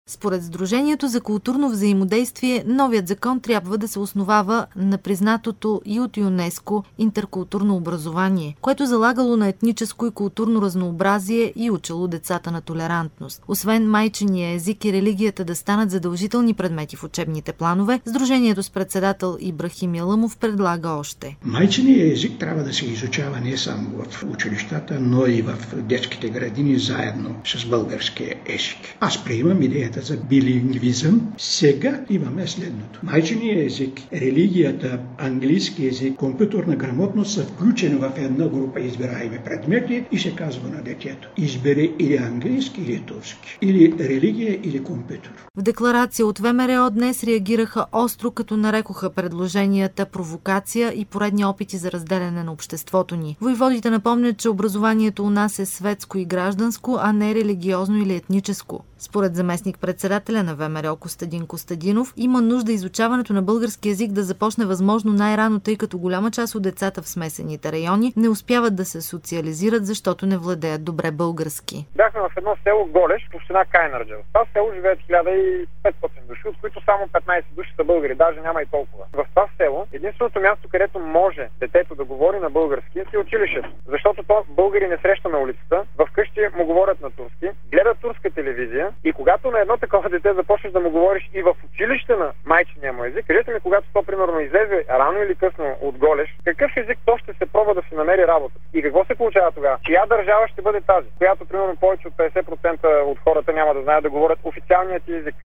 Според Сдружението за културно взаимодействие, новият закон трябва да се основава на признатото и от ЮНЕСКО интеркултурно образование, което залагало на етническо и културно разнообразие и учило децата на толерантност. Освен майчиния език и религията да станат задължителни предмети в учебните планове, Сдружението с председател Ибрахим Яламов предлага още. Майчиният език трябва да се изучава не само в училищата, но и в детските градини заедно с българския език. Аз приемам идеята за билингвизъм. Сега имаме следното. Майчиният език, религията, английски език, компютърна грамотност са включени в една група избираеми предмети и се казва на детето: избери или английски, или турски, или религия, или компютър. В декларация от ВМРО днес реагираха остро, като нарекоха предложенията провокация и поредни опити за разделяне на обществото ни. Войводите напомнят, че образованието у нас е светско и гражданско, а не религиозно или етническо. Според заместник-председателя на ВМРО Костадин Костадинов, има нужда изучаването на български език да започне възможно най-рано, тъй като голяма част от децата в смесените райони не успяват да се социализират, защото не владеят добре български. Бяхме в едно село Голеш, в община Кайнарджа. В това село живеят 1500 души, от които само 15 души са българи, даже няма и толкова. В това село единственото място, където може детето да говори на български, е училището. Защото то българи не среща на улицата, вкъщи му говорят на турски, гледат турска телевизия и когато на едно такова дете започнеш да му говориш и в училище на майчиния му език, кажете ми, когато то примерно излезе рано или късно от Голеш, какъв език то ще се пробва да си намери работа? И какво се получава тогава? Чия държава ще бъде тази, която примерно повече от 50% от хората няма да знаят да говорят официалният език?